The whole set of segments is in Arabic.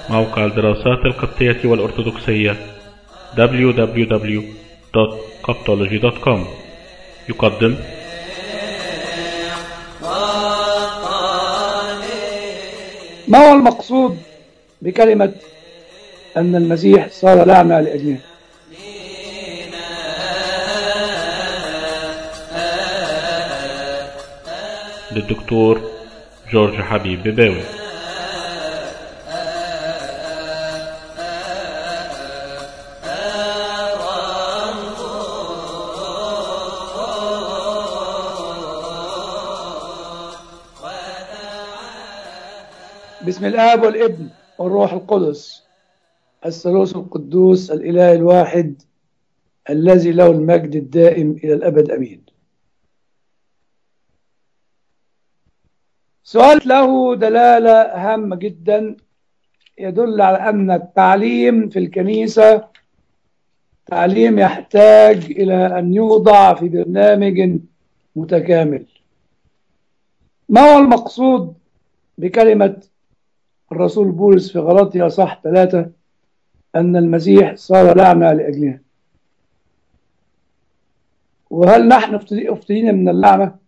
موقع الدراسات القبطية والأرثوذكسية www.coptology.com يقدم ما هو المقصود بكلمة أن المسيح صار لعنة لأجلنا؟ للدكتور جورج حبيب بباوي. بسم الآب والابن والروح القدس الثالوث القدوس الإله الواحد الذي له المجد الدائم إلى الأبد أمين. سؤال له دلالة هامة جدا يدل على أن التعليم في الكنيسة تعليم يحتاج إلى أن يوضع في برنامج متكامل. ما هو المقصود بكلمة الرسول بولس في غلاطيا صح 3 أن المسيح صار لعنة لأجلنا؟ وهل نحن افتدينا من اللعنة؟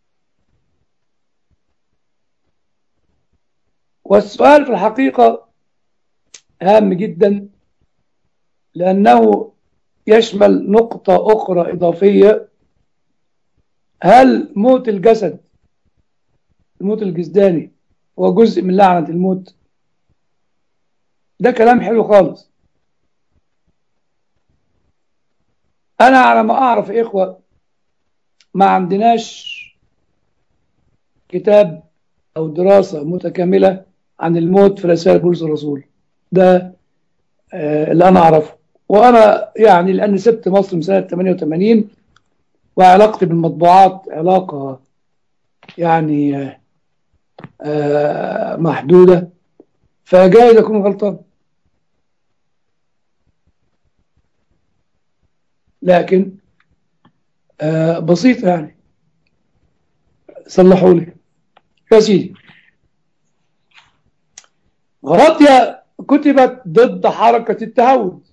والسؤال في الحقيقة هام جدا لأنه يشمل نقطة أخرى إضافية. هل موت الجسد، الموت الجسداني، هو جزء من لعنة الموت؟ ده كلام حلو خالص. أنا على ما أعرف يا إخوة ما عندناش كتاب أو دراسة متكاملة عن الموت في رسائل بولس الرسول. ده اللي أنا أعرفه. وأنا يعني لأني سبت مصر من سنة 88 وعلاقتي بالمطبوعات علاقة يعني محدودة، فجايز أكون غلطان، لكن بسيطة يعني، صلحوا لي يا سيدي. غلاطيا كتبت ضد حركة التهود،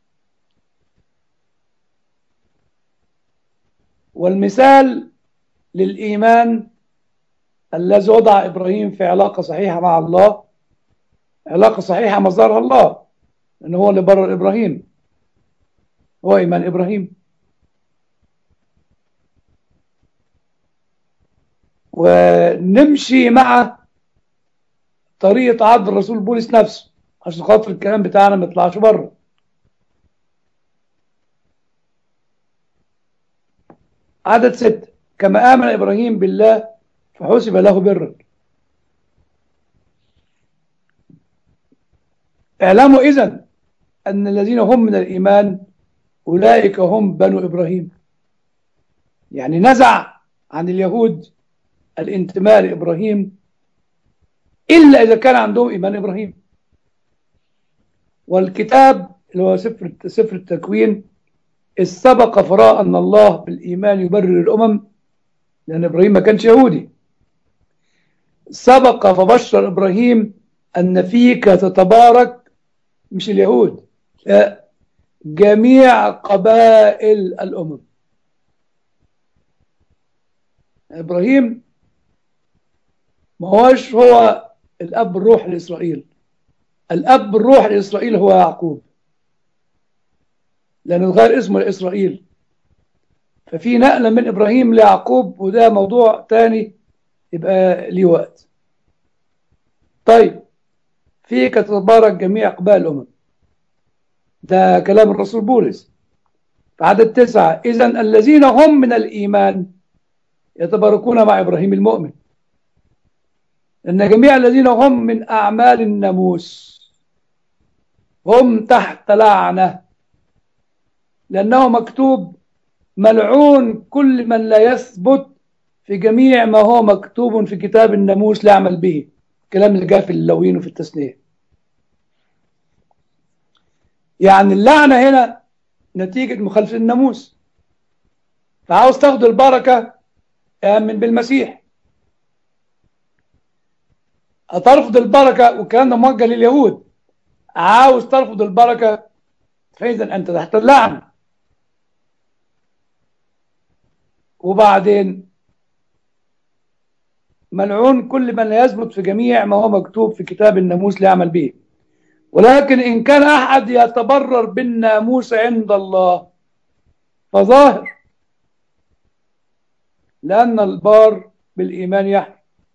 والمثال للإيمان الذي وضع إبراهيم في علاقة صحيحة مع الله، علاقة صحيحة مظهرها الله، لأنه هو اللي برر إبراهيم، هو إيمان إبراهيم. ونمشي مع طريقة عرض الرسول بولس نفسه عشان خاطر الكلام بتاعنا ما يطلعش بره. عدد 6 كما آمن إبراهيم بالله فحسب له برا. اعلموا إذن أن الذين هم من الإيمان أولئك هم بنو إبراهيم. يعني نزع عن اليهود الانتماء لإبراهيم إلا إذا كان عندهم إيمان إبراهيم. والكتاب اللي هو سفر التكوين السبق فراء أن الله بالإيمان يبرر الأمم، لأن إبراهيم ما كانش يهودي. سبق فبشر إبراهيم أن فيك تتبارك، مش اليهود، جميع قبائل الأمم. إبراهيم ما هوش هو الأب الروح لإسرائيل. الأب الروح لإسرائيل هو يعقوب، لأنه اتغير اسمه لإسرائيل، ففي نقلة من إبراهيم ليعقوب، وده موضوع تاني يبقى ليه وقت. طيب، فيك تتبارك جميع قبائل الأمم، ده كلام الرسول بولس في عدد 9. إذن الذين هم من الإيمان يتباركون مع إبراهيم المؤمن، لأن جميع الذين هم من أعمال الناموس هم تحت لعنة، لأنه مكتوب ملعون كل من لا يثبت في جميع ما هو مكتوب في كتاب الناموس لا يعمل به. الكلام اللي جاء في اللوين وفي التثنية. يعني اللعنة هنا نتيجة مخالفة الناموس. فعاوز تاخد البركة آمن بالمسيح. هترفض البركة، والكلام ده موجه لليهود، عاوز ترفض البركة فإذا أنت تحت اللعنة. وبعدين ملعون كل من لا يثبت في جميع ما هو مكتوب في كتاب الناموس ليعمل به، ولكن إن كان أحد يتبرر بالناموس عند الله فظاهر، لأن البار بالإيمان يحيى.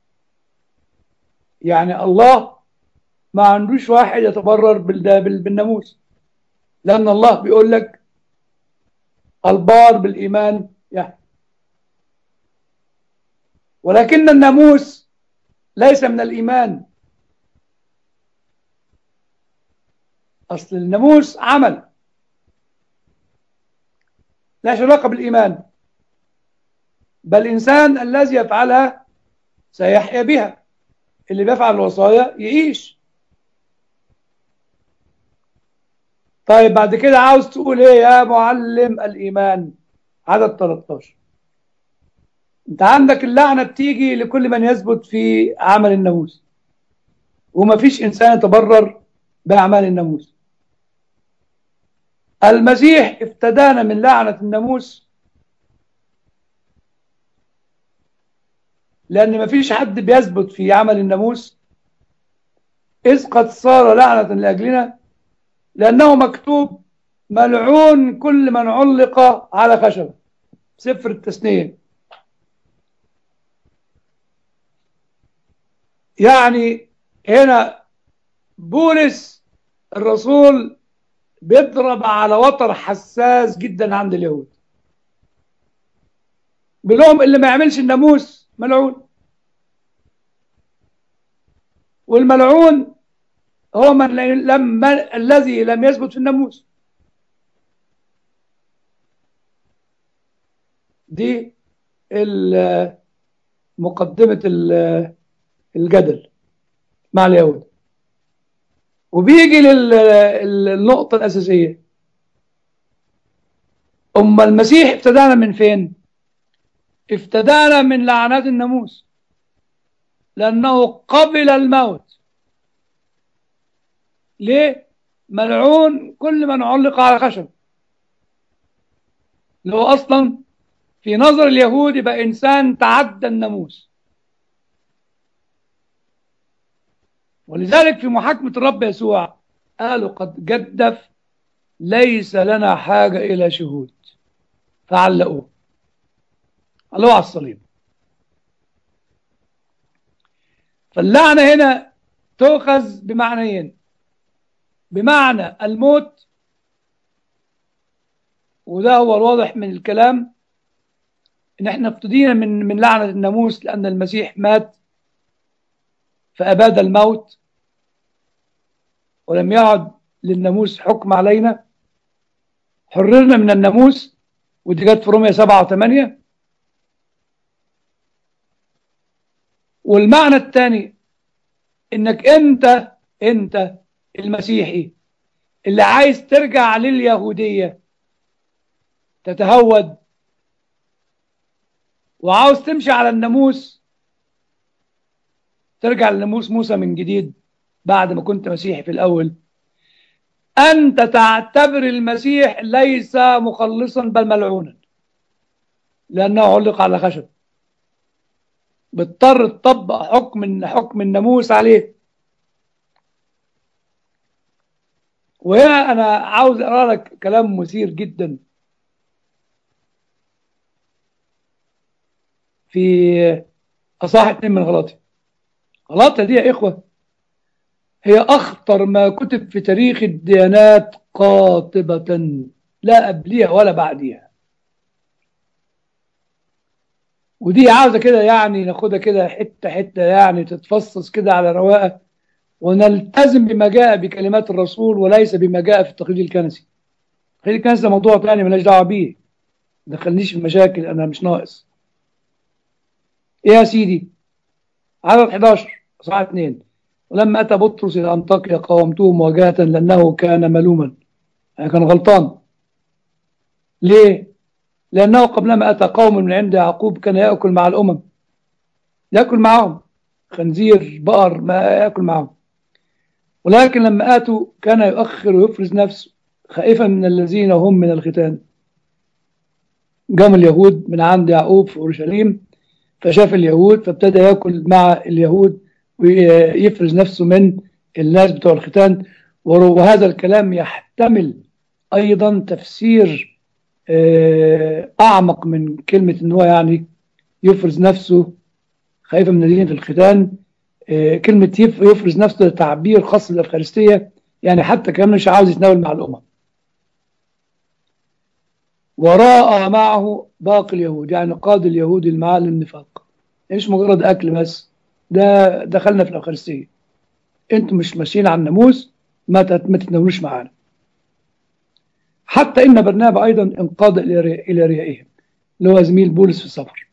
يعني الله ما عندوش واحد يتبرر بالناموس، لأن الله بيقول لك البار بالإيمان يحيى. ولكن الناموس ليس من الإيمان، أصل الناموس عمل لا علاقة بالإيمان، بل الإنسان الذي يفعلها سيحيا بها، اللي بيفعل الوصايا يعيش. طيب بعد كده عاوز تقول ايه يا معلم الإيمان؟ عدد 13. انت عندك اللعنة بتيجي لكل من يثبت في عمل الناموس، وما فيش إنسان يتبرر بأعمال الناموس. المسيح افتدانا من لعنة الناموس، لأن ما فيش حد بيثبت في عمل الناموس، إذ قد صار لعنة لأجلنا، لأنه مكتوب ملعون كل من علق على خشبة، سفر التثنية. يعني هنا بولس الرسول بيضرب على وتر حساس جدا عند اليهود، بيقول لهم اللي ما يعملش الناموس ملعون، والملعون هو الذي لم يثبت في الناموس. دي مقدمة الجدل مع اليهود. وبيجي للنقطة الأساسية، أما المسيح ابتدانا من فين؟ ابتدانا من لعنات الناموس، لأنه قبل الموت. ليه؟ ملعون كل من علق على خشب، اللي هو أصلا في نظر اليهود يبقى إنسان تعدى الناموس. ولذلك في محاكمة الرب يسوع قالوا قد جدف، ليس لنا حاجة إلى شهود، فعلقوه على الصليب. فاللعنة هنا تؤخذ بمعنيين: بمعنى الموت، وده هو الواضح من الكلام ان احنا ابتدينا من لعنة الناموس، لأن المسيح مات فأباد الموت ولم يعد للناموس حكم علينا، حررنا من الناموس، ودي جت في رومية 7 و8. والمعنى الثاني انك انت المسيحي اللي عايز ترجع لليهودية، تتهود وعاوز تمشي على الناموس، ترجع لناموس موسى من جديد بعد ما كنت مسيحي في الأول، أنت تعتبر المسيح ليس مخلصا بل ملعونا، لأنه علق على خشب. بتضطر تطبق حكم الناموس عليه. وهنا أنا عاوز أقرأ لك كلام مثير جدا في أصحاح 2 من غلاطيا. غلاطيا دي يا إخوة هي أخطر ما كتب في تاريخ الديانات قاطبة، لا قبليها ولا بعديها. ودي عاوزة كده يعني ناخدها كده حتة حتة، يعني تتفصص كده على رواقة، ونلتزم بما جاء بكلمات الرسول وليس بما جاء في التقليد الكنسي. التقليد الكنسي ده موضوع تاني مالناش دعوة بيه، ما دخلنيش في المشاكل، أنا مش ناقص. إيه يا سيدي؟ عدد 11 صح 2: ولما أتى بطرس إلى أنطاكيا قاومته مواجهة، لأنه كان ملوما، يعني كان غلطان. ليه؟ لأنه قبلما أتى قوم من عند يعقوب كان يأكل مع الأمم، يأكل معهم خنزير بقر، ما يأكل معهم. ولكن لما آتوا كان يؤخر ويفرز نفسه خائفا من الذين هم من الختان. جم اليهود من عند يعقوب في أورشليم، فشاف اليهود فابتدى يأكل مع اليهود ويفرز نفسه من الناس بتوع الختان. وهذا الكلام يحتمل أيضا تفسير أعمق من كلمة إن هو يعني يفرز نفسه خايفا من الذين في الختان. كلمة يفرز نفسه ده تعبير خاص بالأفخارستية، يعني حتى كمان مش عاوز يتناول مع الأمم. وراء معه باقي اليهود، يعني قاد اليهود المعاه للنفاق، مش مجرد أكل بس، ده دخلنا في الأفخارستية، انتم مش ماشيين على الناموس، ما تتناولوش معانا. حتى إن برنابا أيضا انقاد إلى ريائهم، اللي هو زميل بولس في السفر.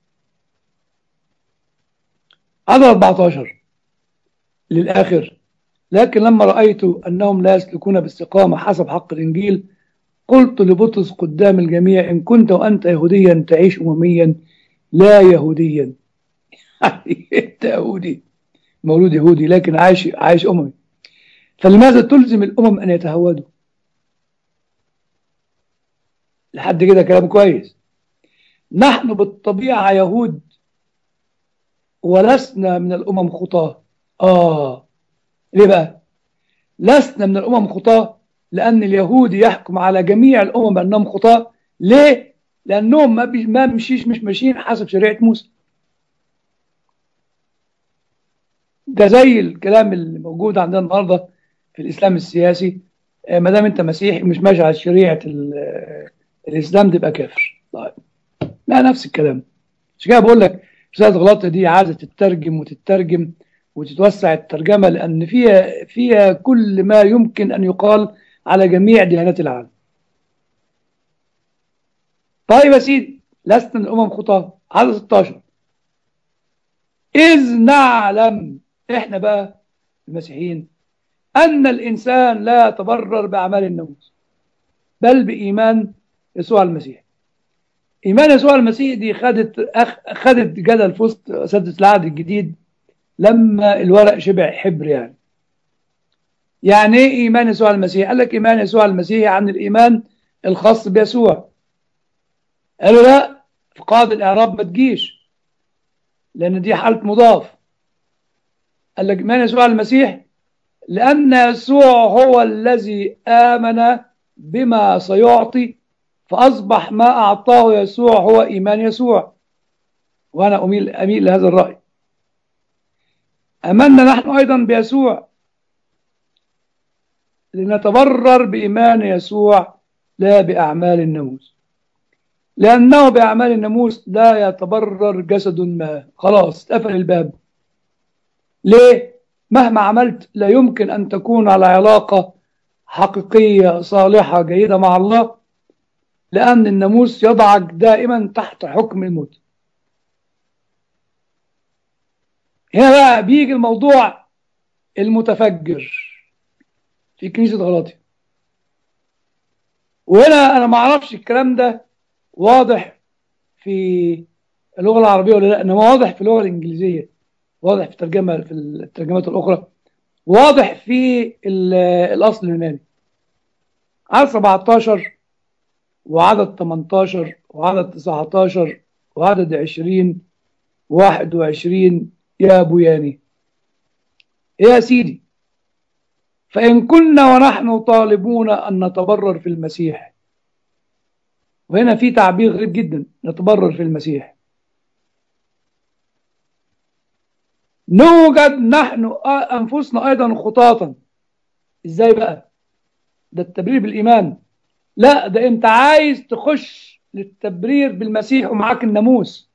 عدد 14 للآخر: لكن لما رأيت أنهم لا يسلكون باستقامة حسب حق الإنجيل، قلت لبطرس قدام الجميع: إن كنت وأنت يهوديا تعيش أمميا لا يهوديا. أنت يهودي، مولود يهودي، لكن عايش أممي، فلماذا تلزم الأمم أن يتهودوا؟ لحد كده كلام كويس. نحن بالطبيعة يهود ولسنا من الأمم خطاة. ليه بقى؟ لسنا من الأمم خطاة لأن اليهودي يحكم على جميع الأمم أنهم خطاة. ليه؟ لأنهم مش ماشيين حسب شريعة موسى. ده زي الكلام اللي موجود عندنا النهارده في الإسلام السياسي: ما دام أنت مسيحي مش ماشي على شريعة الإسلام تبقى كافر. طيب، لا، نفس الكلام. مش كده بقول لك رسالة غلاطيا دي عايزة تترجم وتترجم وتتوسع الترجمة، لأن فيها كل ما يمكن أن يقال على جميع ديانات العالم. طيب يا سيدي، لسنا من الأمم خطاة. عدد 16: إذ نعلم، إحنا بقى المسيحيين، أن الإنسان لا يتبرر بأعمال الناموس بل بإيمان يسوع المسيح. إيمان يسوع المسيح دي خدت جدل في وسط أساتذة العهد الجديد لما الورق شبع حبر. يعني إيه إيمان يسوع المسيح؟ قال لك إيمان يسوع المسيح عن الإيمان الخاص بيسوع. قالوا لا، في قاعدة الإعراب ما تجيش لأن دي حالة مضاف. قال لك إيمان يسوع المسيح لأن يسوع هو الذي آمن بما سيعطي، فأصبح ما أعطاه يسوع هو إيمان يسوع. وأنا أميل لهذا الرأي. آمنا نحن أيضا بيسوع لنتبرر بإيمان يسوع لا بأعمال الناموس، لأنه بأعمال الناموس لا يتبرر جسد ما. خلاص اتقفل الباب. ليه؟ مهما عملت لا يمكن أن تكون على علاقة حقيقية صالحة جيدة مع الله، لأن الناموس يضعك دائما تحت حكم الموت. هنا بقى بيجي الموضوع المتفجر في كنيسة غلاطيا. وهنا أنا ما أعرفش الكلام ده واضح في اللغة العربية ولا لا، إنما واضح في اللغة الإنجليزية، واضح في الترجمات الأخرى، واضح في الأصل اليوناني. عدد 17 وعدد 18 وعدد 19 وعدد 20 21 يا بوياني. يا سيدي، فإن كنا ونحن طالبون أن نتبرر في المسيح، وهنا في تعبير غريب جدا: نتبرر في المسيح، نوجد نحن أنفسنا أيضا خطاطا. إزاي بقى؟ ده التبرير بالإيمان. لا، ده أنت عايز تخش للتبرير بالمسيح ومعاك الناموس.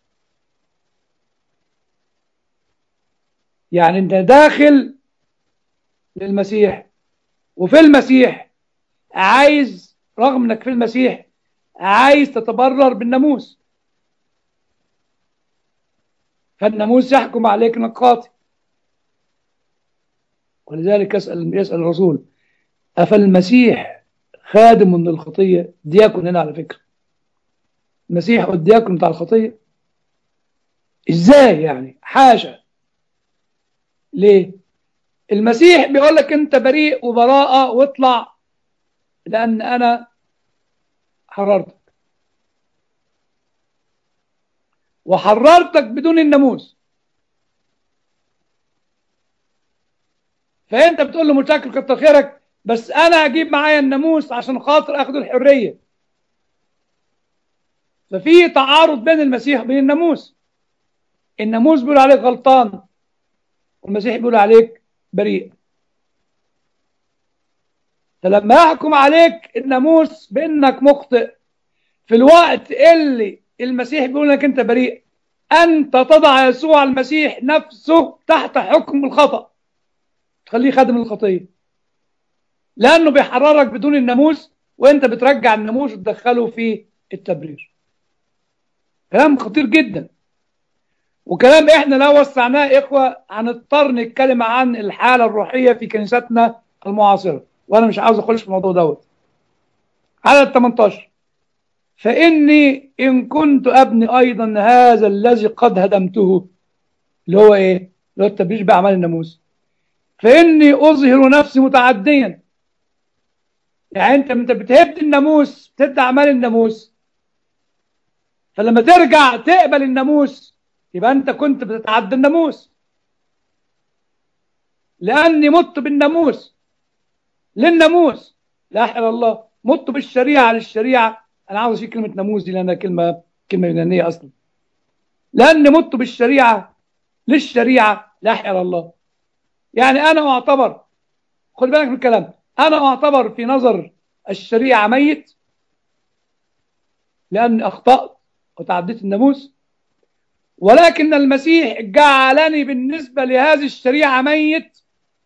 يعني أنت داخل للمسيح وفي المسيح عايز، رغم أنك في المسيح عايز تتبرر بالناموس، فالناموس يحكم عليك انك خاطئ. ولذلك يسأل الرسول: أفالمسيح خادم من الخطية؟ دياكون هنا على فكرة، المسيح هو الدياكون بتاع الخطية. ازاي يعني؟ حاشا. ليه؟ المسيح بيقول لك أنت بريء وبراءة واطلع، لأن أنا حررتك، وحررتك بدون الناموس. فأنت بتقول له متشكر كتر خيرك، بس أنا هجيب معايا الناموس عشان خاطر أخد الحرية. ففي تعارض بين المسيح وبين الناموس. الناموس بيقول عليك غلطان، والمسيح بيقول عليك بريء. فلما يحكم عليك الناموس بانك مخطئ في الوقت اللي المسيح بيقول لك انت بريء، انت تضع يسوع المسيح نفسه تحت حكم الخطأ، تخليه خادم الخطية، لانه بيحررك بدون الناموس، وانت بترجع الناموس وتدخله في التبرير. كلام خطير جدا، وكلام احنا لو وسعناه يا اخوه هنضطر نتكلم عن الحاله الروحيه في كنيستنا المعاصره، وانا مش عاوز اخش في الموضوع دوت. عدد 18: فاني ان كنت ابني ايضا هذا الذي قد هدمته، اللي هو ايه؟ اللي هو التبرير باعمال الناموس، فاني اظهر نفسي متعديا. يعني انت بتهد الناموس، بتهد اعمال الناموس، فلما ترجع تقبل الناموس يبقى انت كنت بتتعدى الناموس، لاني مت بالناموس للناموس لا اله الا الله، مت بالشريعه للشريعه. انا عاوز اشيل كلمه ناموس دي لانها كلمه يونانيه اصلا. لاني مت بالشريعه للشريعه لا اله الا الله. يعني انا اعتبر، خد بالك من الكلام، انا اعتبر في نظر الشريعه ميت لاني اخطات وتعديت الناموس، ولكن المسيح جعلني بالنسبه لهذه الشريعه ميت،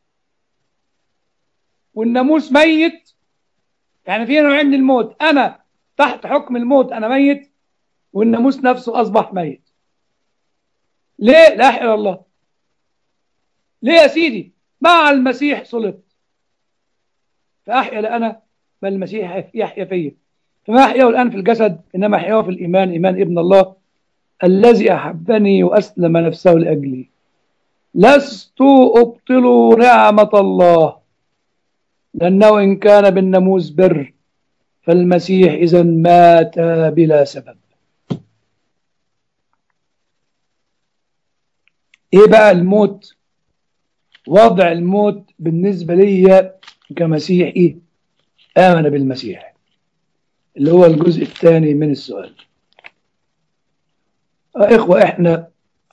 والناموس ميت. يعني في نوعين من الموت، انا تحت حكم الموت انا ميت، والناموس نفسه اصبح ميت. ليه؟ لا اله الا الله. ليه يا سيدي؟ مع المسيح صلبت، فاحيا لا انا بل المسيح يحيا فيا. فما احياه الان في الجسد انما احياه في الايمان، ايمان ابن الله الذي احبني واسلم نفسه لاجلي. لست ابطل نعمه الله، لانه ان كان بالناموس بر فالمسيح اذا مات بلا سبب. ايه بقى الموت؟ وضع الموت بالنسبه لي كمسيحي امن بالمسيح، اللي هو الجزء الثاني من السؤال. إخوة إحنا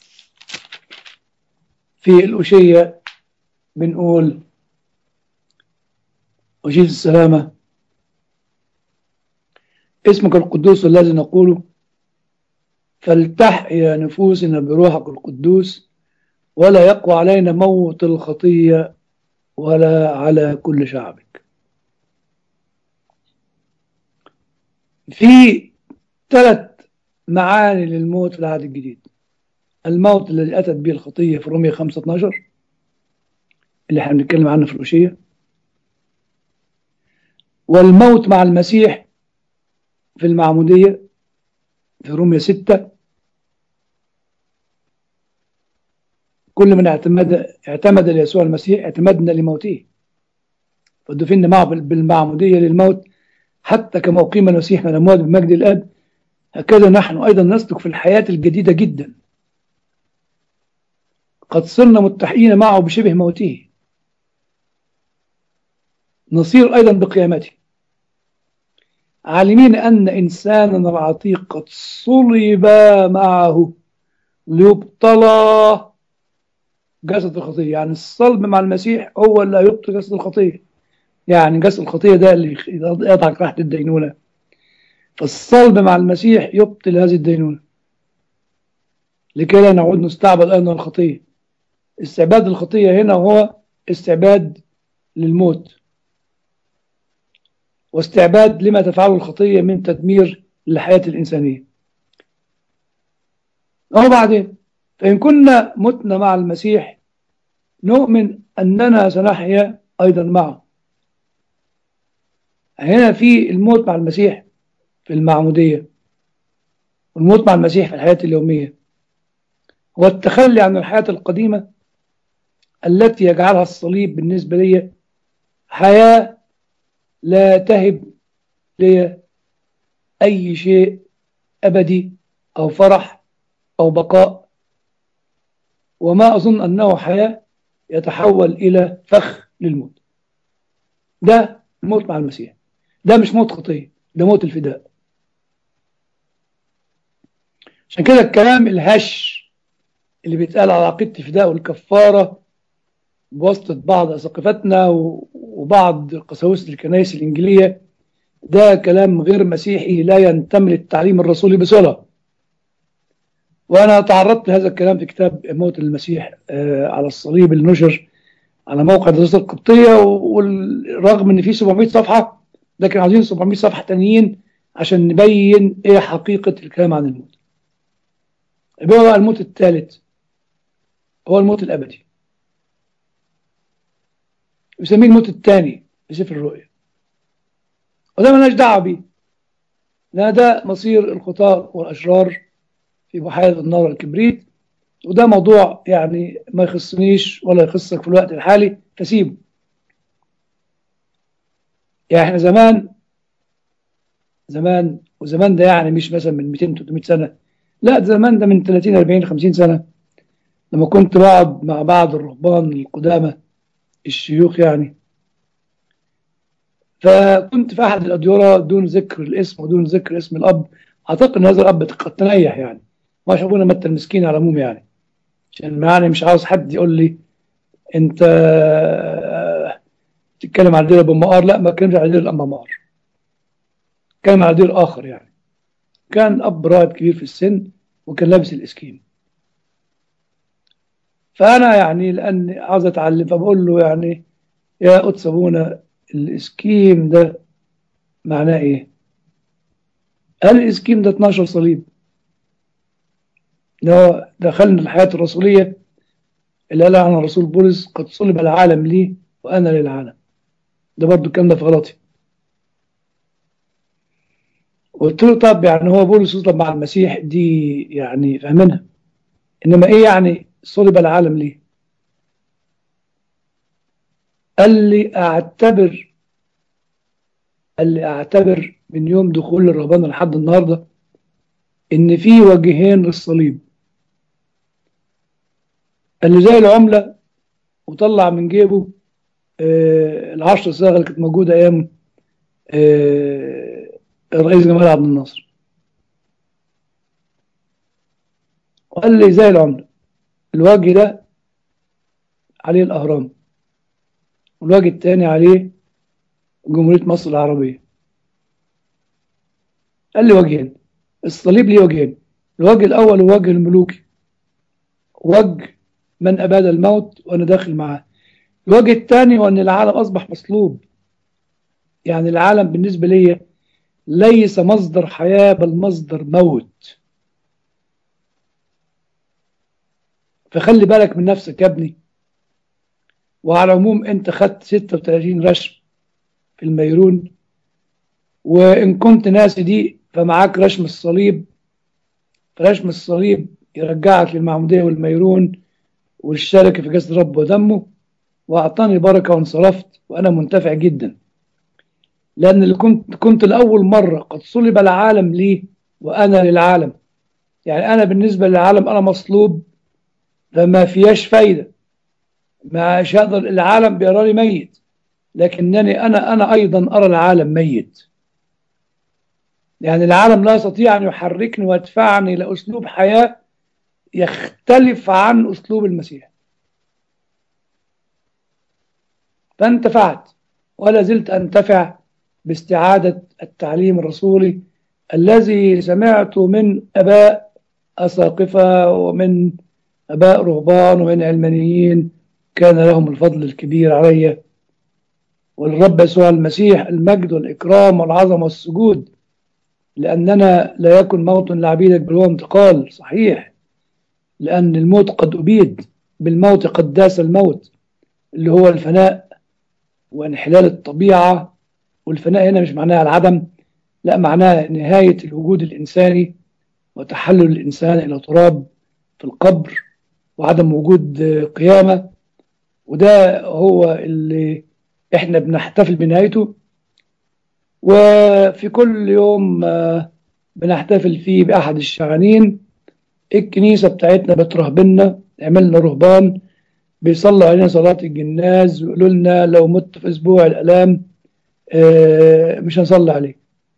في الأشية بنقول أشيد السلامة، اسمك القدوس الذي نقوله، فلتحيا نفوسنا بروحك القدوس، ولا يقوى علينا موت الخطية ولا على كل شعبك. في 3 معاني للموت في العهد الجديد. الموت الذي أتت به الخطية في رومية 5:12 اللي احنا بنتكلم عنه في الأشية، والموت مع المسيح في المعمودية في رومية 6. كل من اعتمد ليسوع المسيح اعتمدنا لموته، فدفنا معه بالمعمودية للموت، حتى كما أقيم المسيح من الأموات بمجد الآب، هكذا نحن أيضا نسلك في الحياة الجديدة جدا، قد صرنا متحدين معه بشبه موته، نصير أيضا بقيامته، عالمين أن إنساننا العتيق قد صلب معه ليبطل جسد الخطية. يعني الصلب مع المسيح هو اللي يبطل جسد الخطية، يعني جسد الخطية ده اللي يضعك تحت الدينونة، فالصلب مع المسيح يبطل هذه الدينونة لكي لا نعود نستعبد أيضا الخطية. استعباد الخطية هنا هو استعباد للموت، واستعباد لما تفعله الخطية من تدمير للحياة الإنسانية. وبعدين فإن كنا متنا مع المسيح نؤمن أننا سنحيا أيضا معه. هنا في الموت مع المسيح في المعمودية، والموت مع المسيح في الحياة اليومية هو التخلي عن الحياة القديمة التي يجعلها الصليب بالنسبة لي حياة لا تهب لي أي شيء أبدي أو فرح أو بقاء، وما أظن أنه حياة يتحول إلى فخ للموت. ده الموت مع المسيح، ده مش موت خطية، ده موت الفداء. عشان كده الكلام الهش اللي بيتقال على عقيدة الفداء والكفارة بواسطة بعض أساقفتنا وبعض قساوسة الكنائس الإنجيلية، ده كلام غير مسيحي، لا ينتمي للتعليم الرسولي بصلة. وأنا تعرضت لهذا الكلام في كتاب موت المسيح على الصليب النشر على موقع دراسة القبطية، والرغم إن فيه 700 صفحة، لكن عايزين 700 صفحة تانيين عشان نبين إيه حقيقة الكلام عن الموت. يبقى بقى الموت الثالث هو الموت الأبدي، يسميه الموت الثاني في سفر الرؤيا، وده مالناش دعوة بيه، لأن ده مصير الخطاة والأشرار في بحيرة النار والكبريت، وده موضوع يعني ما يخصنيش ولا يخصك في الوقت الحالي، فسيبه. يعني احنا زمان وزمان ده يعني مش مثلا من 200 300 سنة، لا ده زمان ده من 30 40 50 سنة، لما كنت بقعد مع بعض الرهبان القدامى الشيوخ يعني، فكنت في أحد الأديرة دون ذكر الاسم ودون ذكر اسم الأب، أعتقد أن هذا الأب قد تنيح يعني، ما شافونا متى المسكين على العموم يعني، عشان يعني مش عاوز حد يقول لي أنت تتكلم عن دير أبو مقار، لا ما كانش على دير الأنبا مقار، كان على دير آخر يعني، كان أب راهب كبير في السن وكان لابس الإسكيم. فأنا يعني لأن عاوز أتعلم فبقول له يعني يا قدس أبونا الإسكيم ده معناه إيه؟ قال الإسكيم ده 12 صليب، اللي هو دخلنا الحياة الرسولية اللي قال عنها الرسول بولس قد صلب العالم لي وأنا للعالم. ده برضو الكلام ده في غلطي. قلت له طب يعني هو بولس يصلب مع المسيح دي يعني فاهمينها، إنما إيه يعني صلب العالم لي؟ قال لي أعتبر من يوم دخول الرهبان لحد النهاردة إن في وجهين للصليب. قال لي زي العملة، وطلع من جيبه العشر صاغ اللي كانت موجودة أيام الرئيس جمال عبد الناصر، وقال لي زي العملة، الوجه ده عليه الأهرام والوجه الثاني عليه جمهورية مصر العربية. قال لي وجهين، الصليب ليه وجهين، الوجه الأول هو وجه الملوكي، وجه من أباد الموت وأنا داخل معاه. الوجه الثاني هو أن العالم أصبح مصلوب، يعني العالم بالنسبة لي ليس مصدر حياة بل مصدر موت. فخلي بالك من نفسك يا ابني. وعلى العموم انت خدت 36 رشم في الميرون، وان كنت ناسي دي فمعاك رشم الصليب، فرشم الصليب يرجعك للمعمودية والميرون والشركة في جسد رب ودمه. واعطاني بركة وانصرفت وانا منتفع جدا، لان اللي كنت لاول مرة قد صلب العالم لي وانا للعالم. يعني انا بالنسبة للعالم انا مصلوب، فما فيهاش فايدة، مش هقدر، العالم بيراني ميت، لكنني أنا أيضا أرى العالم ميت. يعني العالم لا يستطيع أن يحركني ويدفعني لأسلوب حياة يختلف عن أسلوب المسيح. فانتفعت ولا زلت أنتفع باستعادة التعليم الرسولي الذي سمعته من أباء أساقفة ومن أباء رهبان ومن علمانيين كان لهم الفضل الكبير علي. والرب يسوع المسيح المجد والإكرام والعظمة والسجود، لأننا لا يكن موت لعبيدك بل هو انتقال صحيح، لأن الموت قد أبيد، بالموت قد داس الموت اللي هو الفناء وانحلال الطبيعة. والفناء هنا مش معناها العدم، لا معناها نهاية الوجود الإنساني وتحلل الإنسان إلى تراب في القبر وعدم وجود قيامة. وده هو اللي احنا بنحتفل بنهايته. وفي كل يوم بنحتفل فيه بأحد الشعانين. الكنيسة بتاعتنا بترهبنا، عملنا رهبان بيصلوا علينا صلاة الجناز ويقولوا لنا لو مت في أسبوع الآلام مش هنصلي عليك.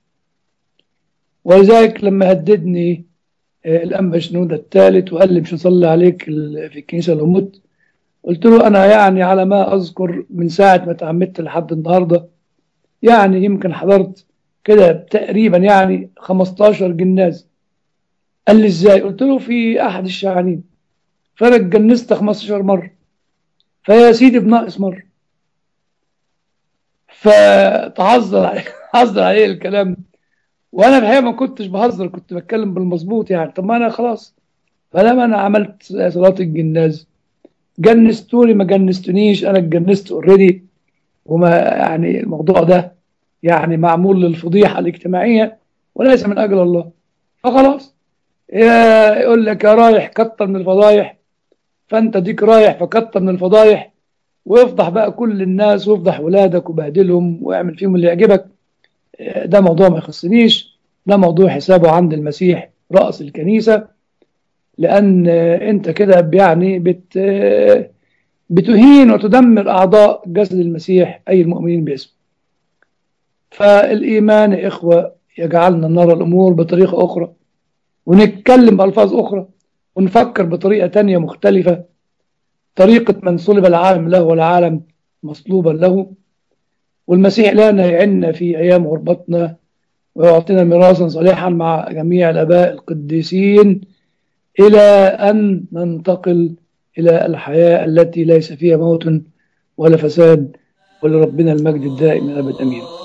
ولذلك لما هددني الأنبا شنودة الثالث وقال لي مش هنصلي عليك في الكنيسة لو مت، قلت له أنا يعني على ما أذكر من ساعة ما تعمدت لحد النهاردة يعني يمكن حضرت كده تقريبا يعني 15 جناز. قال لي إزاي؟ قلت له في أحد الشعانين، فأنا اتجنزت 15 مرة، فيا سيدي بناقص مرة. فتهزر عليه هزر عليه الكلام، وانا الحقيقه ما كنتش بهزر، كنت بتكلم بالمظبوط يعني. طب ما انا خلاص، فلما انا عملت صلاه الجناز جنستوني ما جنستونيش، انا اتجنست اوريدي. وما يعني الموضوع ده يعني معمول للفضيحه الاجتماعيه وليس من اجل الله. فخلاص يقول لك يا رايح كتر من الفضايح، فانت ديك رايح فكتر من الفضايح، وافضح بقى كل الناس وافضح ولادك وبهدلهم واعمل فيهم اللي يعجبك. ده موضوع ما يخصنيش، ده موضوع حسابه عند المسيح رأس الكنيسة. لأن أنت كده يعني بتهين وتدمر أعضاء جسد المسيح أي المؤمنين باسمه. فالإيمان يا إخوة يجعلنا نرى الأمور بطريقة أخرى، ونتكلم بألفاظ أخرى، ونفكر بطريقة تانية مختلفة، طريقة من صلب العالم له والعالم مصلوبا له. والمسيح لنا يعنا في أيام غربتنا ويعطينا ميراثا صالحا مع جميع الآباء القديسين إلى أن ننتقل إلى الحياة التي ليس فيها موت ولا فساد، ولربنا المجد الدائم من الأبد. أمين.